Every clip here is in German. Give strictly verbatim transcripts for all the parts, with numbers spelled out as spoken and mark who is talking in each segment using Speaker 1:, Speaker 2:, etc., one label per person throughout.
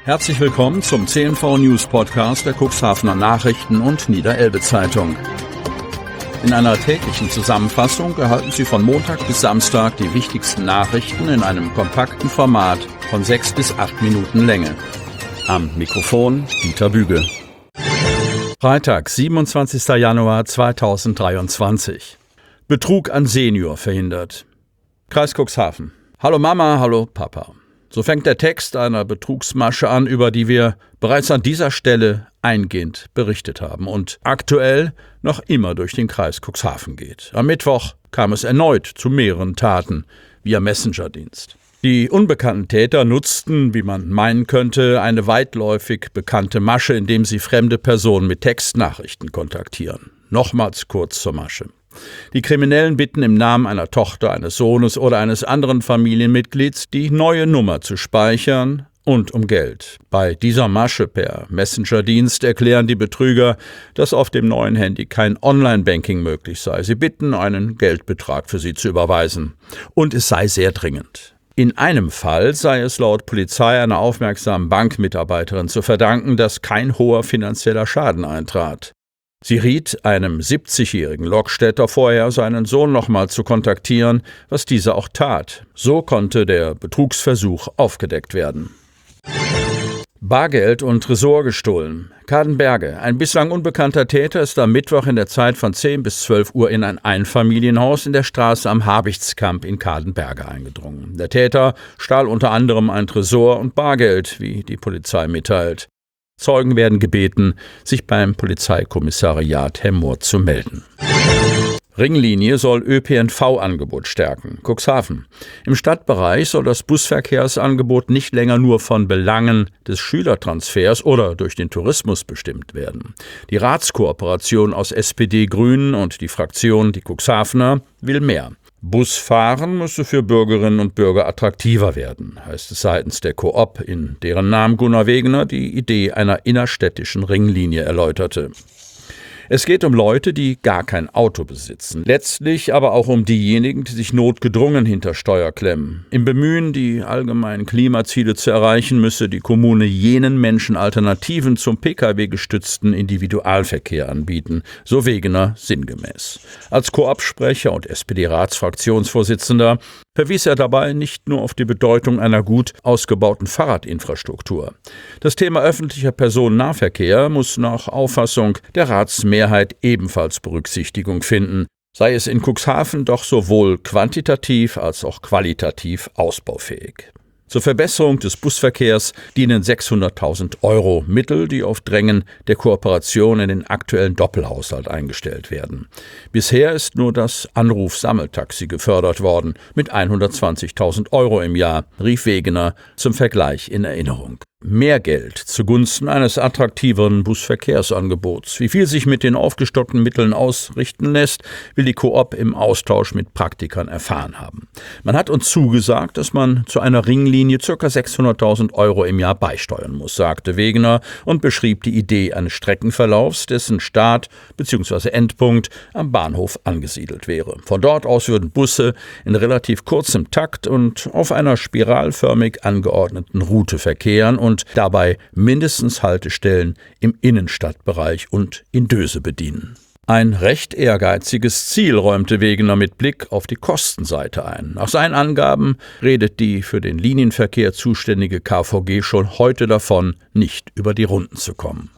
Speaker 1: Herzlich willkommen zum C N V News Podcast der Cuxhavener Nachrichten und Niederelbe Zeitung. In einer täglichen Zusammenfassung erhalten Sie von Montag bis Samstag die wichtigsten Nachrichten in einem kompakten Format von sechs bis acht Minuten Länge. Am Mikrofon Dieter Büge. Freitag, siebenundzwanzigster Januar zweitausenddreiundzwanzig. Betrug an Senior verhindert. Kreis Cuxhaven. Hallo Mama, hallo Papa. So fängt der Text einer Betrugsmasche an, über die wir bereits an dieser Stelle eingehend berichtet haben und aktuell noch immer durch den Kreis Cuxhaven geht. Am Mittwoch kam es erneut zu mehreren Taten via Messenger-Dienst. Die unbekannten Täter nutzten, wie man meinen könnte, eine weitläufig bekannte Masche, indem sie fremde Personen mit Textnachrichten kontaktieren. Nochmals kurz zur Masche. Die Kriminellen bitten im Namen einer Tochter, eines Sohnes oder eines anderen Familienmitglieds, die neue Nummer zu speichern und um Geld. Bei dieser Masche per Messenger-Dienst erklären die Betrüger, dass auf dem neuen Handy kein Online-Banking möglich sei. Sie bitten, einen Geldbetrag für sie zu überweisen. Und es sei sehr dringend. In einem Fall sei es laut Polizei einer aufmerksamen Bankmitarbeiterin zu verdanken, dass kein hoher finanzieller Schaden eintrat. Sie riet einem siebzigjährigen Lokstädter vorher, seinen Sohn nochmal zu kontaktieren, was dieser auch tat. So konnte der Betrugsversuch aufgedeckt werden. Bargeld und Tresor gestohlen. Kadenberge. Ein bislang unbekannter Täter ist am Mittwoch in der Zeit von zehn bis zwölf Uhr in ein Einfamilienhaus in der Straße am Habichtskamp in Kadenberge eingedrungen. Der Täter stahl unter anderem ein Tresor und Bargeld, wie die Polizei mitteilt. Zeugen werden gebeten, sich beim Polizeikommissariat Hemmoor zu melden. Ringlinie soll Ö P N V-Angebot stärken. Cuxhaven. Im Stadtbereich soll das Busverkehrsangebot nicht länger nur von Belangen des Schülertransfers oder durch den Tourismus bestimmt werden. Die Ratskooperation aus S P D, Grünen und die Fraktion Die Cuxhavener will mehr. Busfahren müsse für Bürgerinnen und Bürger attraktiver werden, heißt es seitens der Coop, in deren Namen Gunnar Wegener die Idee einer innerstädtischen Ringlinie erläuterte. Es geht um Leute, die gar kein Auto besitzen. Letztlich aber auch um diejenigen, die sich notgedrungen hinter Steuer klemmen. Im Bemühen, die allgemeinen Klimaziele zu erreichen, müsse die Kommune jenen Menschen Alternativen zum Pkw-gestützten Individualverkehr anbieten, so Wegener sinngemäß. Als Koop-Sprecher und S P D-Ratsfraktionsvorsitzender verwies er dabei nicht nur auf die Bedeutung einer gut ausgebauten Fahrradinfrastruktur. Das Thema öffentlicher Personennahverkehr muss nach Auffassung der Ratsmehrheit ebenfalls Berücksichtigung finden, sei es in Cuxhaven doch sowohl quantitativ als auch qualitativ ausbaufähig. Zur Verbesserung des Busverkehrs dienen sechshunderttausend Euro, Mittel, die auf Drängen der Kooperation in den aktuellen Doppelhaushalt eingestellt werden. Bisher ist nur das Anruf-Sammeltaxi gefördert worden mit hundertzwanzigtausend Euro im Jahr, rief Wegener zum Vergleich in Erinnerung. Mehr Geld zugunsten eines attraktiveren Busverkehrsangebots. Wie viel sich mit den aufgestockten Mitteln ausrichten lässt, will die Coop im Austausch mit Praktikern erfahren haben. Man hat uns zugesagt, dass man zu einer Ringlinie ca. sechshunderttausend Euro im Jahr beisteuern muss, sagte Wegener und beschrieb die Idee eines Streckenverlaufs, dessen Start bzw. Endpunkt am Bahnhof angesiedelt wäre. Von dort aus würden Busse in relativ kurzem Takt und auf einer spiralförmig angeordneten Route verkehren und und dabei mindestens Haltestellen im Innenstadtbereich und in Döse bedienen. Ein recht ehrgeiziges Ziel räumte Wegener mit Blick auf die Kostenseite ein. Nach seinen Angaben redet die für den Linienverkehr zuständige K V G schon heute davon, nicht über die Runden zu kommen.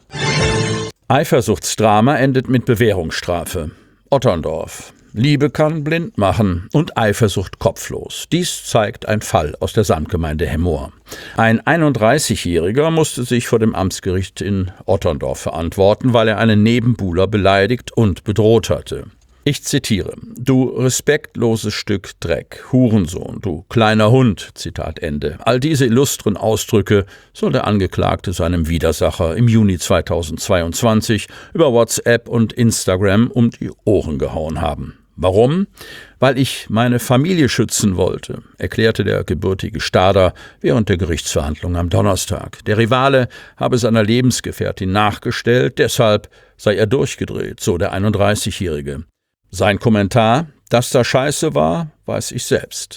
Speaker 1: Eifersuchtsdrama endet mit Bewährungsstrafe. Otterndorf. Liebe kann blind machen und Eifersucht kopflos. Dies zeigt ein Fall aus der Samtgemeinde Hemmoor. Ein einunddreißigjähriger musste sich vor dem Amtsgericht in Otterndorf verantworten, weil er einen Nebenbuhler beleidigt und bedroht hatte. Ich zitiere: »Du respektloses Stück Dreck, Hurensohn, du kleiner Hund«, Zitat Ende. All diese illustren Ausdrücke soll der Angeklagte seinem Widersacher im Juni zweitausendzweiundzwanzig über WhatsApp und Instagram um die Ohren gehauen haben. Warum? Weil ich meine Familie schützen wollte, erklärte der gebürtige Stader während der Gerichtsverhandlung am Donnerstag. Der Rivale habe seiner Lebensgefährtin nachgestellt, deshalb sei er durchgedreht, so der einunddreißigjährige. Sein Kommentar: Dass da Scheiße war, weiß ich selbst.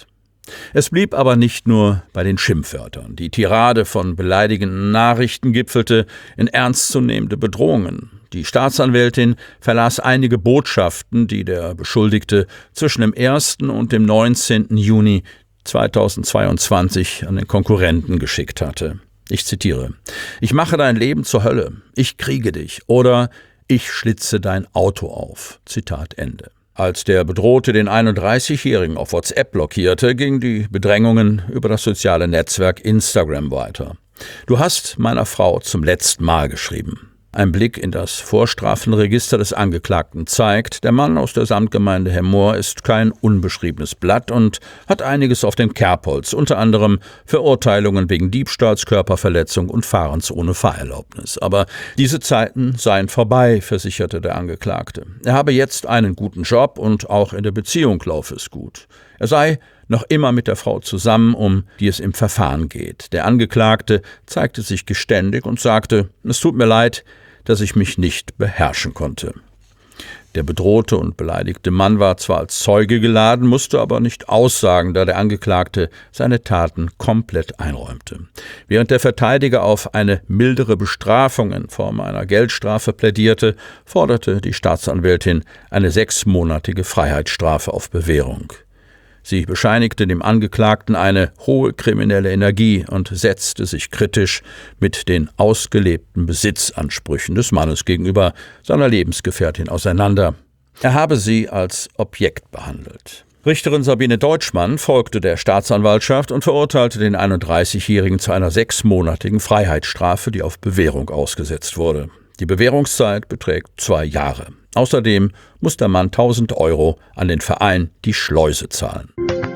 Speaker 1: Es blieb aber nicht nur bei den Schimpfwörtern. Die Tirade von beleidigenden Nachrichten gipfelte in ernstzunehmende Bedrohungen. Die Staatsanwältin verlas einige Botschaften, die der Beschuldigte zwischen dem ersten und dem neunzehnten Juni zweitausendzweiundzwanzig an den Konkurrenten geschickt hatte. Ich zitiere: »Ich mache dein Leben zur Hölle. Ich kriege dich.« oder »Ich schlitze dein Auto auf.« Zitat Ende. Als der Bedrohte den einunddreißigjährigen auf WhatsApp blockierte, gingen die Bedrängungen über das soziale Netzwerk Instagram weiter. »Du hast meiner Frau zum letzten Mal geschrieben.« Ein Blick in das Vorstrafenregister des Angeklagten zeigt, der Mann aus der Samtgemeinde Hemmoor ist kein unbeschriebenes Blatt und hat einiges auf dem Kerbholz, unter anderem Verurteilungen wegen Diebstahls, Körperverletzung und Fahrens ohne Fahrerlaubnis. Aber diese Zeiten seien vorbei, versicherte der Angeklagte. Er habe jetzt einen guten Job und auch in der Beziehung laufe es gut. Er sei noch immer mit der Frau zusammen, um die es im Verfahren geht. Der Angeklagte zeigte sich geständig und sagte: »Es tut mir leid, dass ich mich nicht beherrschen konnte.« Der bedrohte und beleidigte Mann war zwar als Zeuge geladen, musste aber nicht aussagen, da der Angeklagte seine Taten komplett einräumte. Während der Verteidiger auf eine mildere Bestrafung in Form einer Geldstrafe plädierte, forderte die Staatsanwältin eine sechsmonatige Freiheitsstrafe auf Bewährung. Sie bescheinigte dem Angeklagten eine hohe kriminelle Energie und setzte sich kritisch mit den ausgelebten Besitzansprüchen des Mannes gegenüber seiner Lebensgefährtin auseinander. Er habe sie als Objekt behandelt. Richterin Sabine Deutschmann folgte der Staatsanwaltschaft und verurteilte den einunddreißigjährigen zu einer sechsmonatigen Freiheitsstrafe, die auf Bewährung ausgesetzt wurde. Die Bewährungszeit beträgt zwei Jahre. Außerdem muss der Mann tausend Euro an den Verein Die Schleuse zahlen.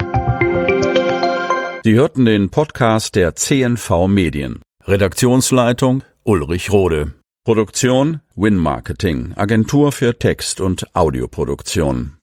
Speaker 1: Sie hörten den Podcast der C N V Medien. Redaktionsleitung Ulrich Rode. Produktion Win Marketing, Agentur für Text- und Audioproduktion.